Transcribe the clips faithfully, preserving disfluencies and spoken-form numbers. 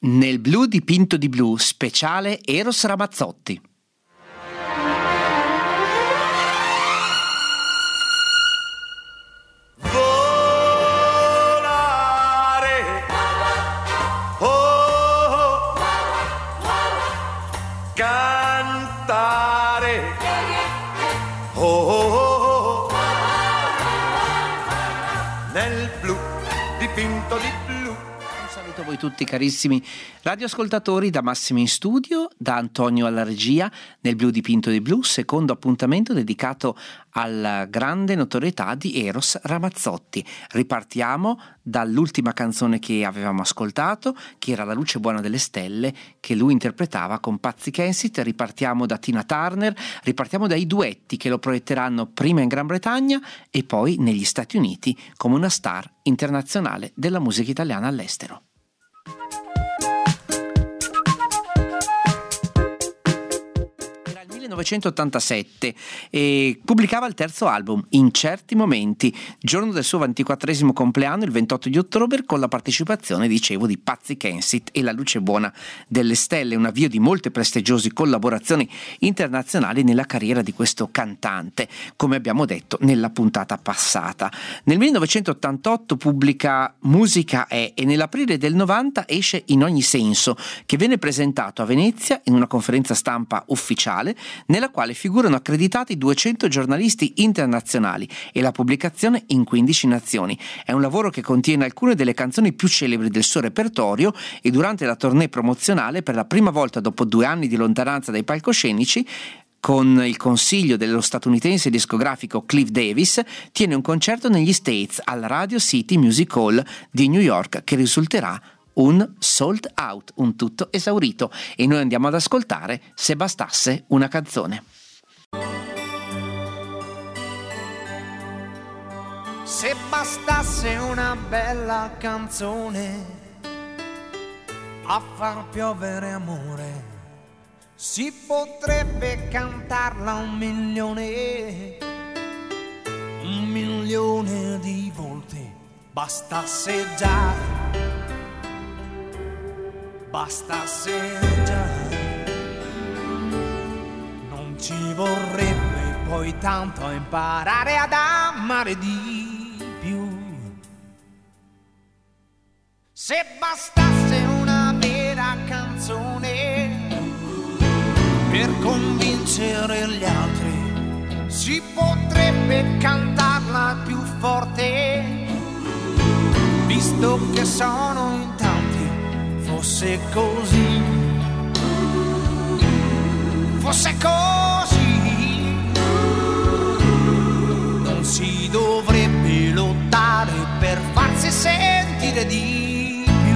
Nel blu dipinto di blu, speciale Eros Ramazzotti. Volare, oh, cantare, oh, oh, oh, nel blu dipinto di blu. Saluto a voi tutti carissimi radioascoltatori da Massimo in studio, da Antonio alla regia, nel blu dipinto di blu, secondo appuntamento dedicato alla grande notorietà di Eros Ramazzotti. Ripartiamo dall'ultima canzone che avevamo ascoltato, che era La luce buona delle stelle, che lui interpretava con Patsy Kensit. Ripartiamo da Tina Turner, ripartiamo dai duetti che lo proietteranno prima in Gran Bretagna e poi negli Stati Uniti come una star internazionale della musica italiana all'estero. millenovecentottantasette e pubblicava il terzo album In certi momenti, giorno del suo ventiquattresimo compleanno, il ventotto di ottobre, con la partecipazione, dicevo, di Patsy Kensit e La luce buona delle stelle, un avvio di molte prestigiose collaborazioni internazionali nella carriera di questo cantante, come abbiamo detto nella puntata passata. Nel millenovecentottantotto pubblica Musica è e nell'aprile del novanta esce In ogni senso, che viene presentato a Venezia in una conferenza stampa ufficiale nella quale figurano accreditati duecento giornalisti internazionali e la pubblicazione in quindici nazioni. È un lavoro che contiene alcune delle canzoni più celebri del suo repertorio e durante la tournée promozionale, per la prima volta dopo due anni di lontananza dai palcoscenici, con il consiglio dello statunitense discografico Cliff Davis, tiene un concerto negli States al Radio City Music Hall di New York, che risulterà un sold out, un tutto esaurito, e noi andiamo ad ascoltare Se bastasse una canzone. Se bastasse una bella canzone a far piovere amore, si potrebbe cantarla un milione, un milione di volte. Bastasse già, bastasse già, non ci vorrebbe poi tanto imparare ad amare di più. Se bastasse una vera canzone per convincere gli altri, si potrebbe cantarla più forte, visto che sono in tanti. Fosse così, fosse così, non si dovrebbe lottare per farsi sentire di più.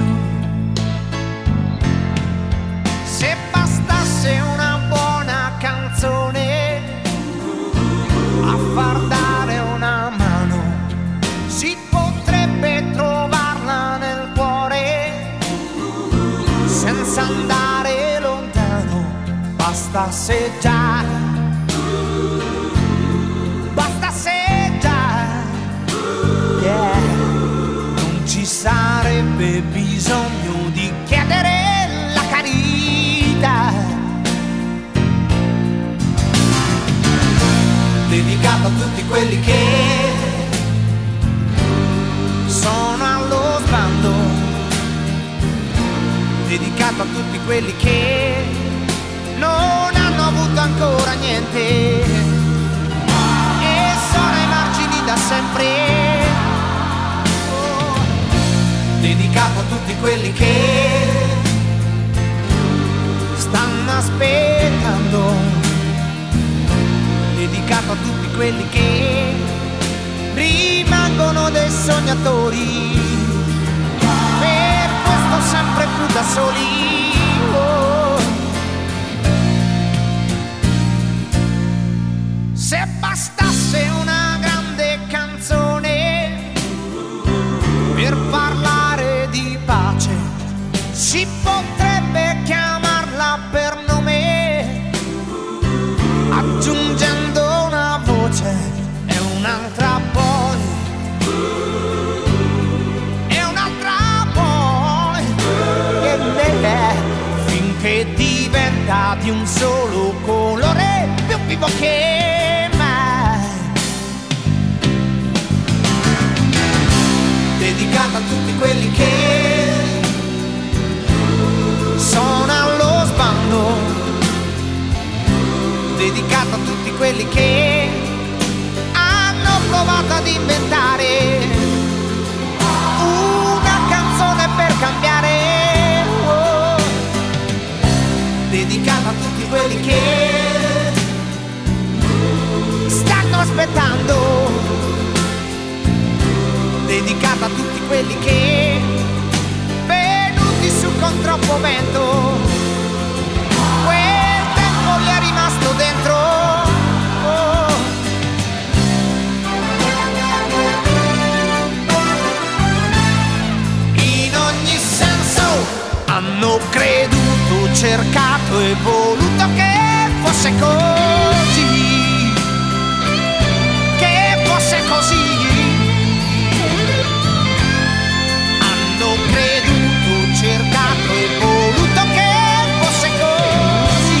Se bastasse una buona canzone a far dare una mano, si potrebbe trovarla nel cuore senza andare lontano. Bastasse già, bastasse già, yeah. Non ci sarebbe bisogno di chiedere la carità. Dedicato a tutti quelli che sono allo sbando, dedicato a tutti quelli che non hanno avuto ancora niente e sono ai margini da sempre. Oh, dedicato a tutti quelli che stanno aspettando, dedicato a tutti quelli che rimangono dei sognatori, per questo sempre più da soli. Oh. Se bastasse una grande canzone per parlare di pace, si potrebbe chiamarla per nome, aggiungendo una voce e un'altra poi, e un'altra poi, e di un solo colore, più vivo che mai. Dedicata a tutti quelli che sono allo sbando, dedicata a tutti quelli che hanno provato ad inventare una canzone per cambiare. Oh. Dedicata a tutti quelli che stanno aspettando, dedicata a tutti quelli che venuti su con troppo vento, quel tempo gli è rimasto dentro. Oh. In ogni senso hanno creduto, cercato e voluto che fosse così, che fosse così. Hanno creduto, cercato e voluto che fosse così.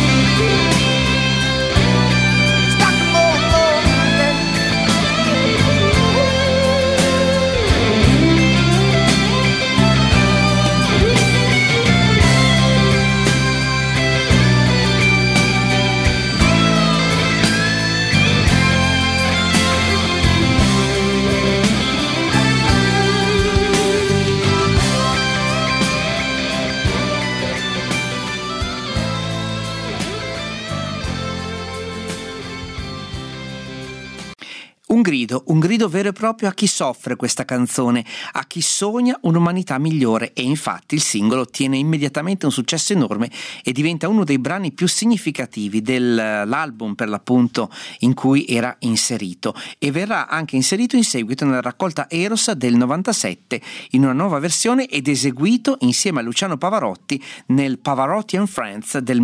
Un grido, un grido vero e proprio a chi soffre questa canzone, a chi sogna un'umanità migliore, e infatti il singolo ottiene immediatamente un successo enorme e diventa uno dei brani più significativi dell'album, per l'appunto, in cui era inserito, e verrà anche inserito in seguito nella raccolta Eros del novantasette in una nuova versione ed eseguito insieme a Luciano Pavarotti nel Pavarotti and Friends del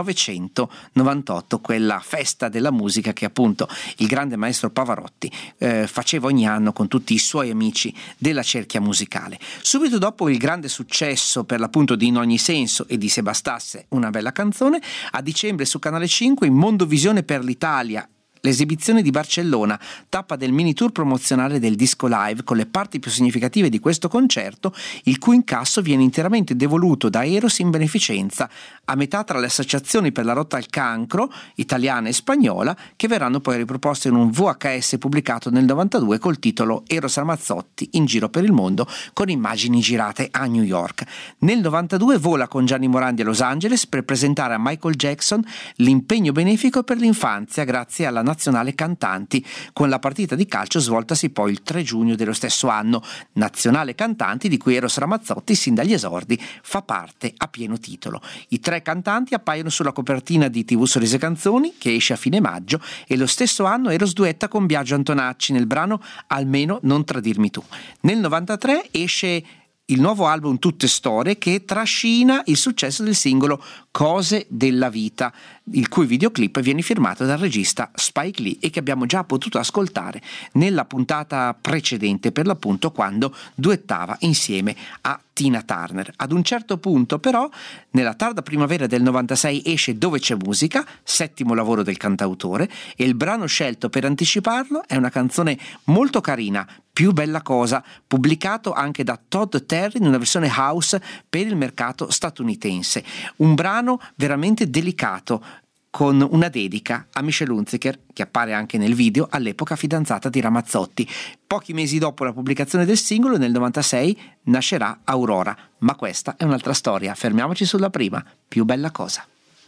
millenovecentonovantotto, quella festa della musica che appunto il grande maestro Pavarotti Eh, faceva ogni anno con tutti i suoi amici della cerchia musicale. Subito dopo il grande successo, per l'appunto, di In ogni senso e di Se bastasse una bella canzone, a dicembre su Canale cinque in Mondovisione per l'Italia l'esibizione di Barcellona, tappa del mini tour promozionale del disco live con le parti più significative di questo concerto, il cui incasso viene interamente devoluto da Eros in beneficenza, a metà tra le associazioni per la lotta al cancro italiana e spagnola, che verranno poi riproposte in un V H S pubblicato nel novantadue col titolo Eros Ramazzotti in giro per il mondo, con immagini girate a New York. Nel novantadue vola con Gianni Morandi a Los Angeles per presentare a Michael Jackson l'impegno benefico per l'infanzia grazie alla Nazionale Cantanti, con la partita di calcio svoltasi poi il tre giugno dello stesso anno. Nazionale Cantanti di cui Eros Ramazzotti sin dagli esordi fa parte a pieno titolo. I tre cantanti appaiono sulla copertina di T V Sorrisi e Canzoni, che esce a fine maggio, e lo stesso anno Eros duetta con Biagio Antonacci nel brano Almeno non tradirmi tu. Nel novantatré esce il nuovo album Tutte Storie, che trascina il successo del singolo Cose della vita, il cui videoclip viene firmato dal regista Spike Lee e che abbiamo già potuto ascoltare nella puntata precedente, per l'appunto quando duettava insieme a Tina Turner. Ad un certo punto però, nella tarda primavera del novantasei, esce Dove c'è musica, settimo lavoro del cantautore, e il brano scelto per anticiparlo è una canzone molto carina, Più bella cosa, pubblicato anche da Todd Terry in una versione house per il mercato statunitense. Un brano veramente delicato, con una dedica a Michelle Hunziker, che appare anche nel video, all'epoca fidanzata di Ramazzotti. Pochi mesi dopo la pubblicazione del singolo, nel novantasei, nascerà Aurora, ma questa è un'altra storia. Fermiamoci sulla prima, Più bella cosa.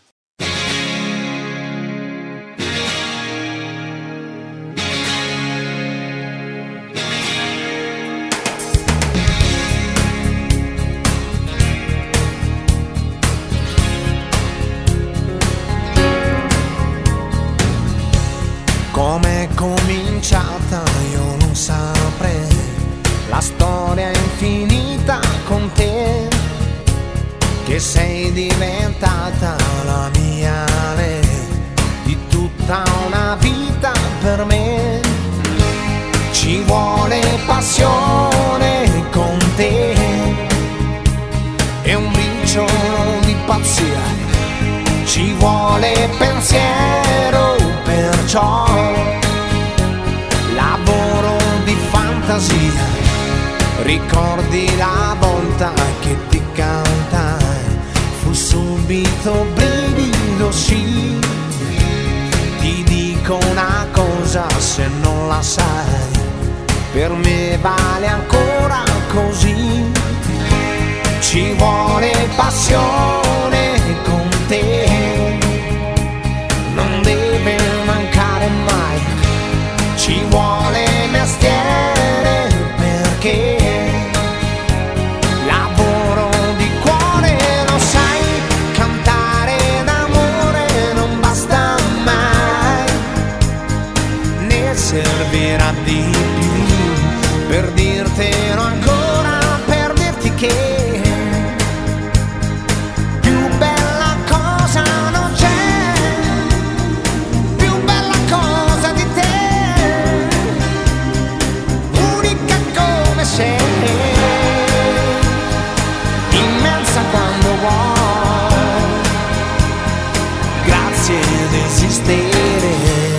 Com'è cominciata io non saprei, la storia è infinita con te, che sei diventata la mia re, di tutta una vita per me. Ci vuole passione con te e un briciolo di pazzia, ci vuole pensiero, perciò lavoro di fantasia. Ricordi la volta che ti cantai, fu subito brivido, sì. Ti dico una cosa se non la sai, per me vale ancora così. Ci vuole passione con te, non deve mancare mai. Ci vuole mestiere perché lavoro di cuore, lo sai, cantare d'amore non basta mai, ne servirà di più per dirtelo ancora, per dirti che immensa quando vuoi, grazie ad esistere.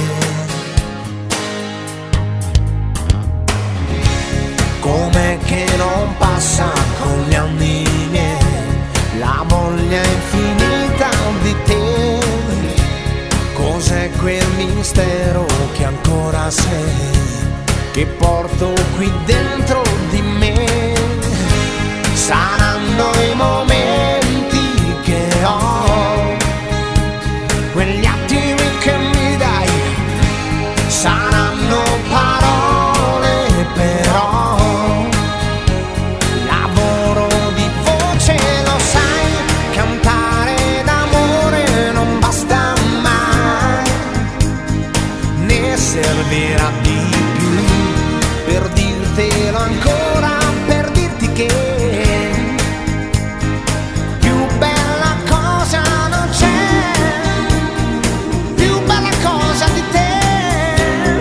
Com'è che non passa con gli anni miei la voglia infinita di te? Cos'è quel mistero che ancora sei, che porto qui dentro di me? Saranno i momenti che ho, quegli attimi che mi dai, saranno parole però, lavoro di voce, lo sai, cantare d'amore non basta mai, ne servirà di per dirtelo ancora, per dirti che più bella cosa non c'è, più bella cosa di te,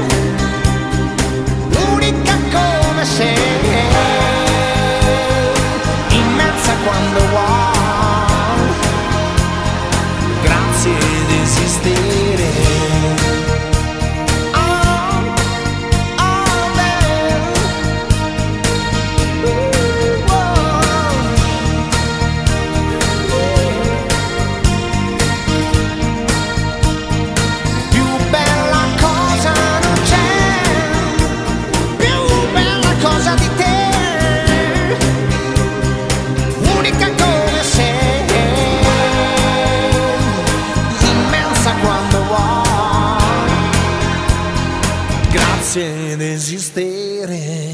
unica come sei, immensa quando vuoi, grazie ad esistere. Grazie ad esistere.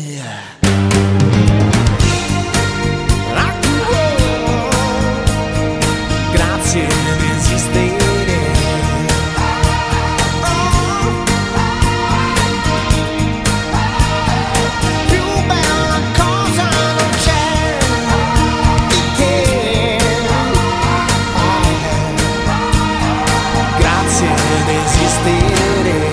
Grazie ad esistere. Più bella cosa non c'è di te. Grazie ad esistere.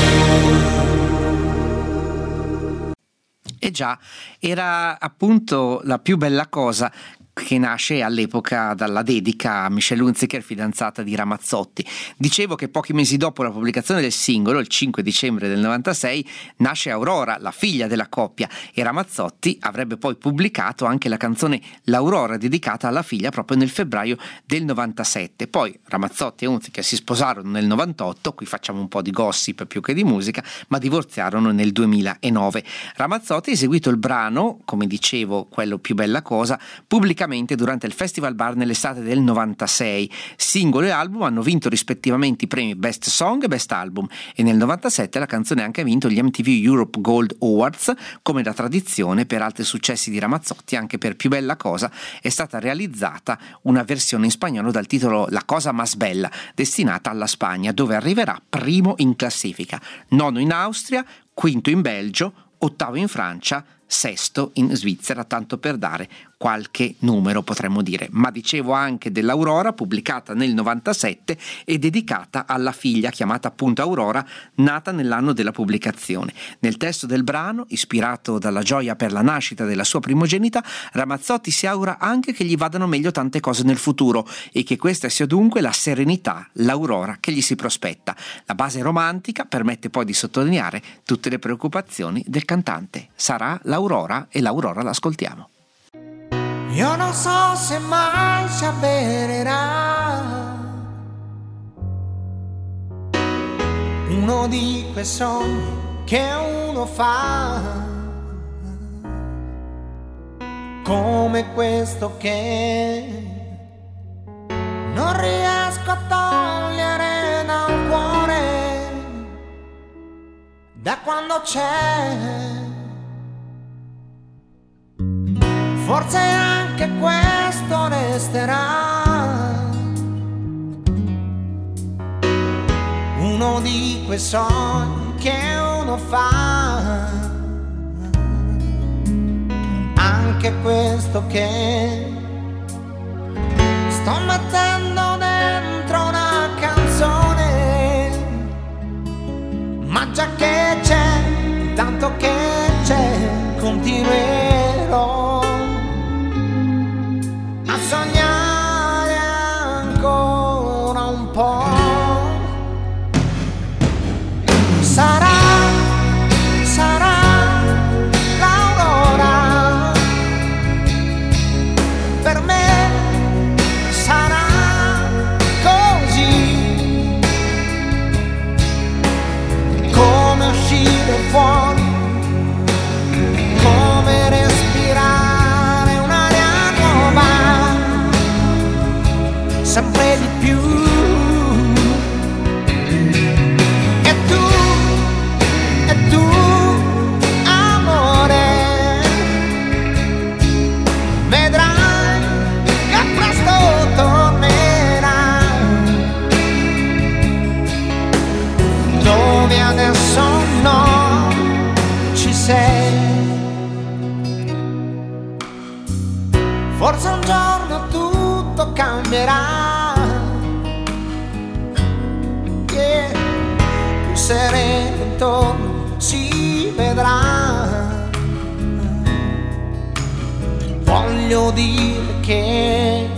E già, era appunto la più bella cosa, che nasce all'epoca dalla dedica a Michelle Hunziker, fidanzata di Ramazzotti. Dicevo che pochi mesi dopo la pubblicazione del singolo, il cinque dicembre del novantasei, nasce Aurora, la figlia della coppia, e Ramazzotti avrebbe poi pubblicato anche la canzone L'Aurora, dedicata alla figlia, proprio nel febbraio del novantasette. Poi Ramazzotti e Hunziker si sposarono nel novantotto, qui facciamo un po' di gossip più che di musica, ma divorziarono nel duemilanove. Ramazzotti ha eseguito il brano, come dicevo, quello Più bella cosa, pubblicamente durante il Festival Bar nell'estate del novantasei. Singolo e album hanno vinto rispettivamente i premi Best Song e Best Album, e nel novantasette la canzone ha anche vinto gli M T V Europe Gold Awards. Come da tradizione per altri successi di Ramazzotti, anche per Più bella cosa è stata realizzata una versione in spagnolo dal titolo La cosa más bella, destinata alla Spagna, dove arriverà primo in classifica, nono in Austria, quinto in Belgio, ottavo in Francia, sesto in Svizzera, tanto per dare qualche numero, potremmo dire. Ma dicevo anche dell'Aurora, pubblicata nel novantasette e dedicata alla figlia chiamata appunto Aurora, nata nell'anno della pubblicazione. Nel testo del brano, ispirato dalla gioia per la nascita della sua primogenita, Ramazzotti si augura anche che gli vadano meglio tante cose nel futuro e che questa sia dunque la serenità, l'aurora che gli si prospetta. La base romantica permette poi di sottolineare tutte le preoccupazioni del cantante. Sarà l'Aurora e l'Aurora l'ascoltiamo. Io non so se mai si avvererà uno di quei sogni che uno fa, come questo che non riesco a togliere dal cuore da quando c'è. Forse anche questo resterà uno di quei sogni che uno fa, anche questo che sto mettendo dentro una canzone, ma già che c'è, tanto che c'è, continuerò a sognare ancora un po'. Sarà, sarà l'Aurora, per me sarà così, come uscire fuori, come respirare un'aria nuova, sempre di più. E tu, e tu, amore, vedrai che presto tornerà, dove adesso no ci sei. Forse un giorno tutto cambierà, yeah. Più sereno intorno si vedrà. Voglio dire che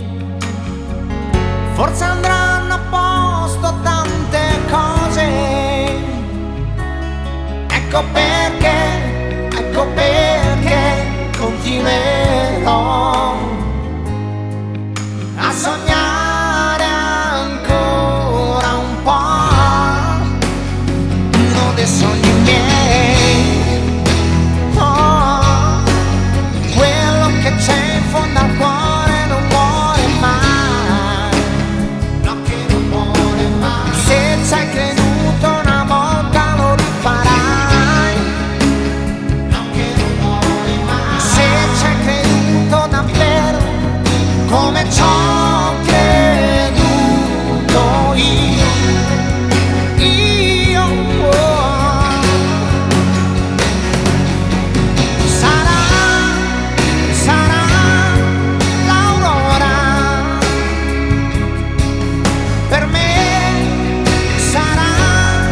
forse andranno a posto tante cose. Ecco perché, ecco perché continuerò a sognare ancora un po', uno dei sogni miei, oh, quello che c'è in fondo al cuore non muore mai, no che non muore mai. Se ci hai creduto una volta lo rifarai, no che non muore mai. Se ci hai creduto davvero come ci ho creduto io, io, oh. Sarà, sarà l'Aurora, per me sarà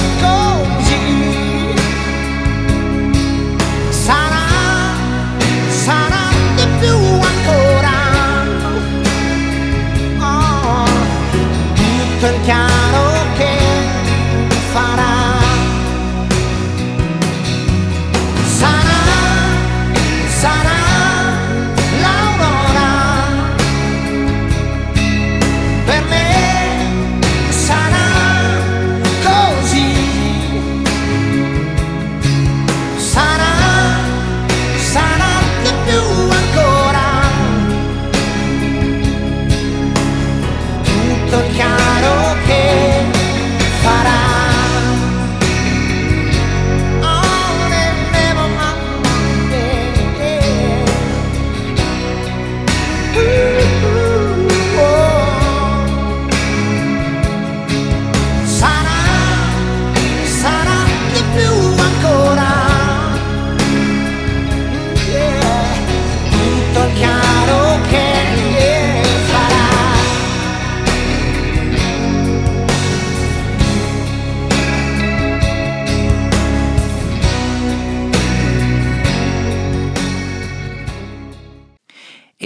così, sarà, sarà di più ancora.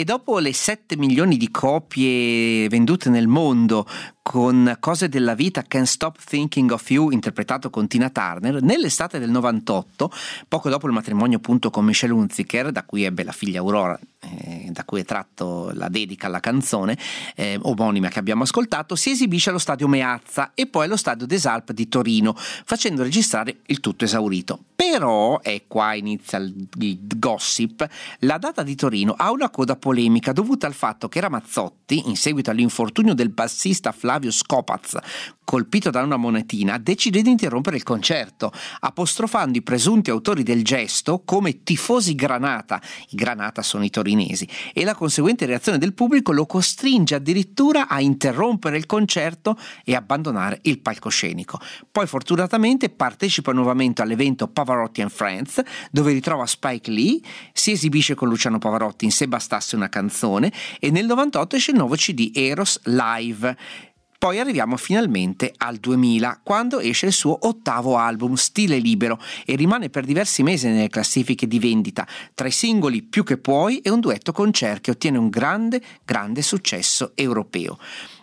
E dopo le sette milioni di copie vendute nel mondo con Cose della vita, Can't Stop Thinking of You, interpretato con Tina Turner, nell'estate del novantotto, poco dopo il matrimonio appunto con Michelle Hunziker, da cui ebbe la figlia Aurora, eh, da cui è tratto la dedica alla canzone eh, omonima che abbiamo ascoltato, si esibisce allo stadio Meazza e poi allo stadio des Alpes di Torino, facendo registrare il tutto esaurito. Però, e qua inizia il, il gossip, la data di Torino ha una coda polemica dovuta al fatto che Ramazzotti, in seguito all'infortunio del bassista Flavio Scopaz, colpito da una monetina, decide di interrompere il concerto, apostrofando i presunti autori del gesto come tifosi Granata, i Granata sono i torinesi, e la conseguente reazione del pubblico lo costringe addirittura a interrompere il concerto e abbandonare il palcoscenico. Poi fortunatamente partecipa nuovamente all'evento Pavarotti and Friends, dove ritrova Spike Lee, si esibisce con Luciano Pavarotti in Se bastasse una canzone, e nel novantotto esce il nuovo C D Eros Live. Poi arriviamo finalmente al duemila, quando esce il suo ottavo album Stile Libero e rimane per diversi mesi nelle classifiche di vendita, tra i singoli Più che puoi e un duetto con Cher che ottiene un grande, grande successo europeo.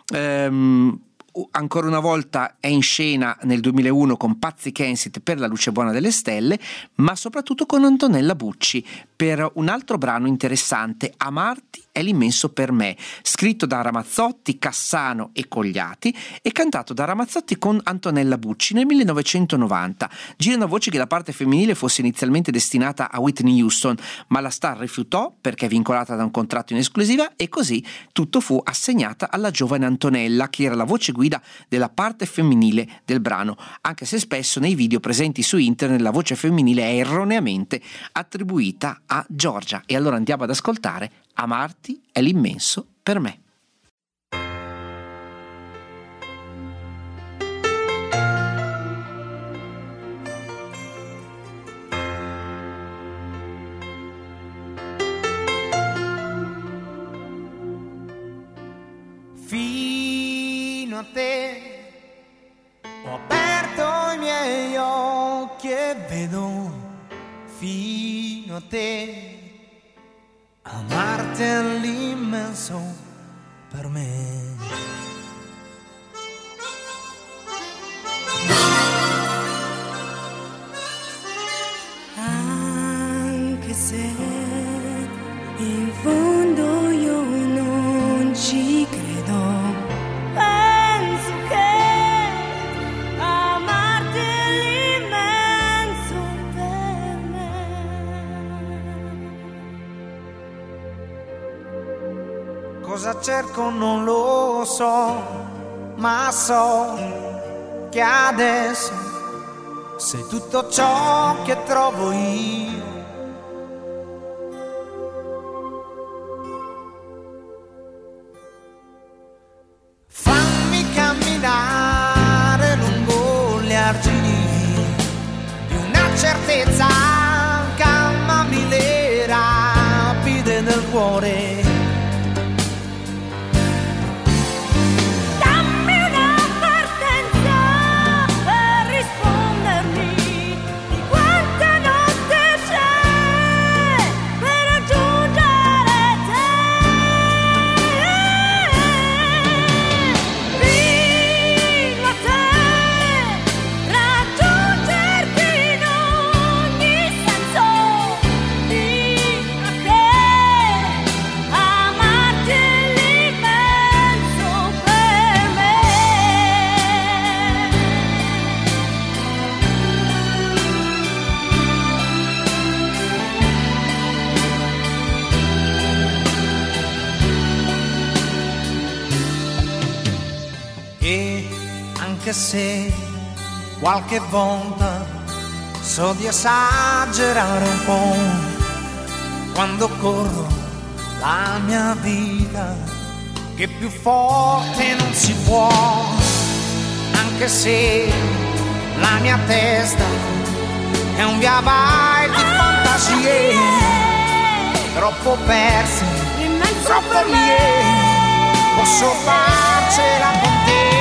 Ehm... Ancora una volta è in scena nel duemilauno con Patsy Kensit per La luce buona delle stelle, ma soprattutto con Antonella Bucci per un altro brano interessante, Amarti è l'immenso per me, scritto da Ramazzotti, Cassano e Cogliati e cantato da Ramazzotti con Antonella Bucci nel millenovecentonovanta. Girano voci che la parte femminile fosse inizialmente destinata a Whitney Houston, ma la star rifiutò perché vincolata da un contratto in esclusiva e così tutto fu assegnata alla giovane Antonella, che era la voce guida della parte femminile del brano, anche se spesso nei video presenti su internet la voce femminile è erroneamente attribuita a Giorgia. E allora andiamo ad ascoltare Amarti è l'immenso per me. Fino a te ho aperto i miei occhi e vedo fino a te. Amarti è l'immenso per me. Anche se in fondo io non ci credo, penso che amarti è l'immenso per me. Cosa cerco non lo so, ma so che adesso sei tutto ciò che trovo io. Fammi camminare lungo le argini di una certezza, calmami le rapide del cuore. Anche se qualche volta so di esagerare un po' quando corro la mia vita, che più forte non si può, anche se la mia testa è un via vai di fantasie, troppo perse, troppo mie, posso farcela con te.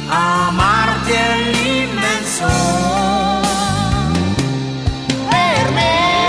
amarti è l'immenso per me.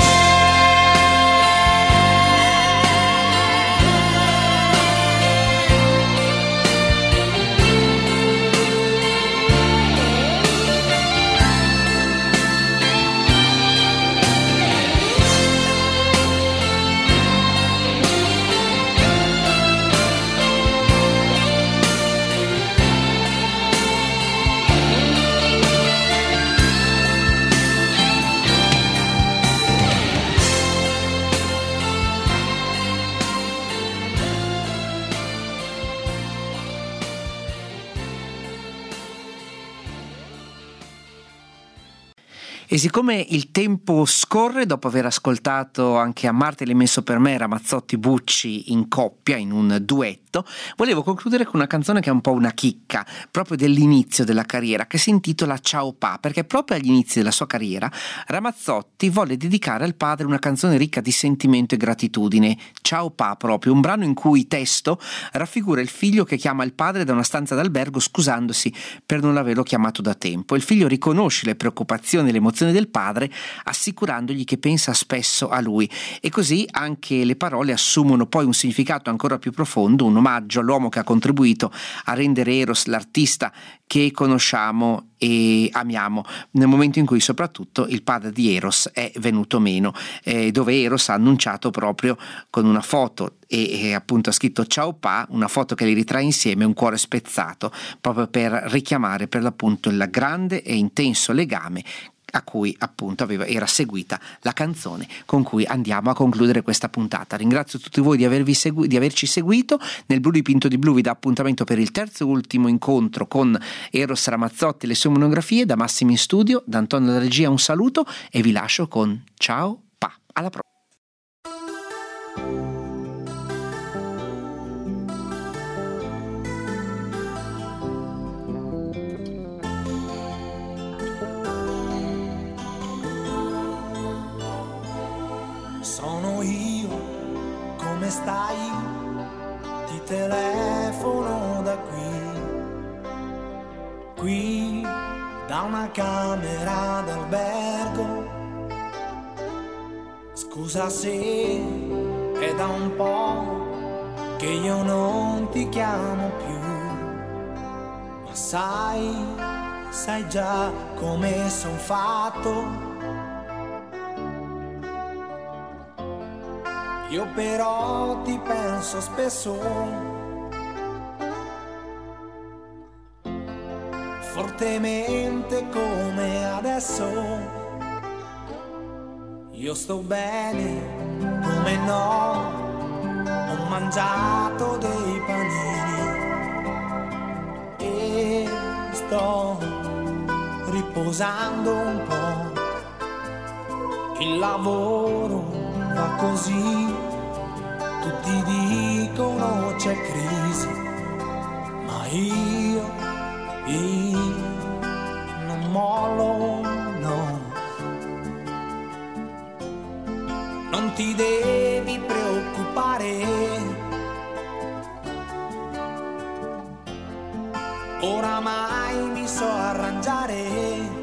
E siccome il tempo scorre, dopo aver ascoltato anche Amarti l'hai messo per me, Ramazzotti Bucci in coppia, in un duetto, volevo concludere con una canzone che è un po' una chicca, proprio dell'inizio della carriera, che si intitola Ciao Pa, perché proprio agli inizi della sua carriera Ramazzotti volle dedicare al padre una canzone ricca di sentimento e gratitudine. Ciao Pa, proprio un brano in cui testo raffigura il figlio che chiama il padre da una stanza d'albergo scusandosi per non averlo chiamato da tempo. Il figlio riconosce le preoccupazioni e le emozioni del padre, assicurandogli che pensa spesso a lui, e così anche le parole assumono poi un significato ancora più profondo, un omaggio all'uomo che ha contribuito a rendere Eros l'artista che conosciamo e amiamo, nel momento in cui soprattutto il padre di Eros è venuto meno, eh, dove Eros ha annunciato proprio con una foto e, e appunto ha scritto Ciao Pa, una foto che li ritrae insieme, un cuore spezzato, proprio per richiamare per l'appunto il grande e intenso legame a cui appunto aveva, era seguita la canzone con cui andiamo a concludere questa puntata. Ringrazio tutti voi di, avervi segui- di averci seguito. Nel Blu dipinto di blu vi dà appuntamento per il terzo e ultimo incontro con Eros Ramazzotti e le sue monografie. Da Massimo in studio, da Antonio della regia un saluto e vi lascio con Ciao Pa. Alla prossima. Sono io, come stai? Ti telefono da qui, qui da una camera d'albergo. Scusa se è da un po' che io non ti chiamo più, ma sai, sai già come son fatto. Io però ti penso spesso, fortemente come adesso. Io sto bene, come no, ho mangiato dei panini e sto riposando un po'. Il lavoro va così, tutti dicono c'è crisi, ma io, io non mollo, no. Non ti devi preoccupare, oramai mi so arrangiare.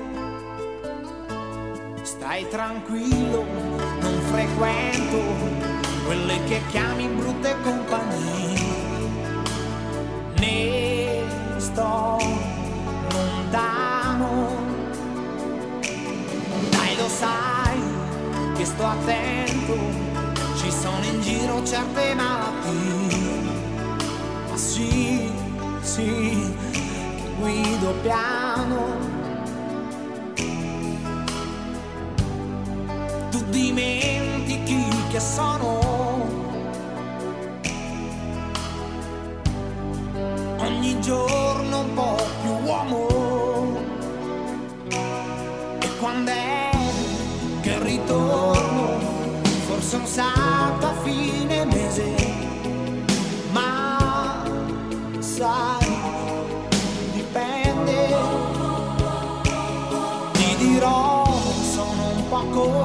Stai tranquillo, non frequento quelle che chiami brutte compagnie, ne sto lontano. Dai, lo sai che sto attento, ci sono in giro certe malattie, ma sì, sì, che guido piano. Tu dimentichi che sono ogni giorno un po' più uomo, e quando è che ritorno, forse un salto a fine mese, ma sai, dipende, ti dirò, sono un po' così.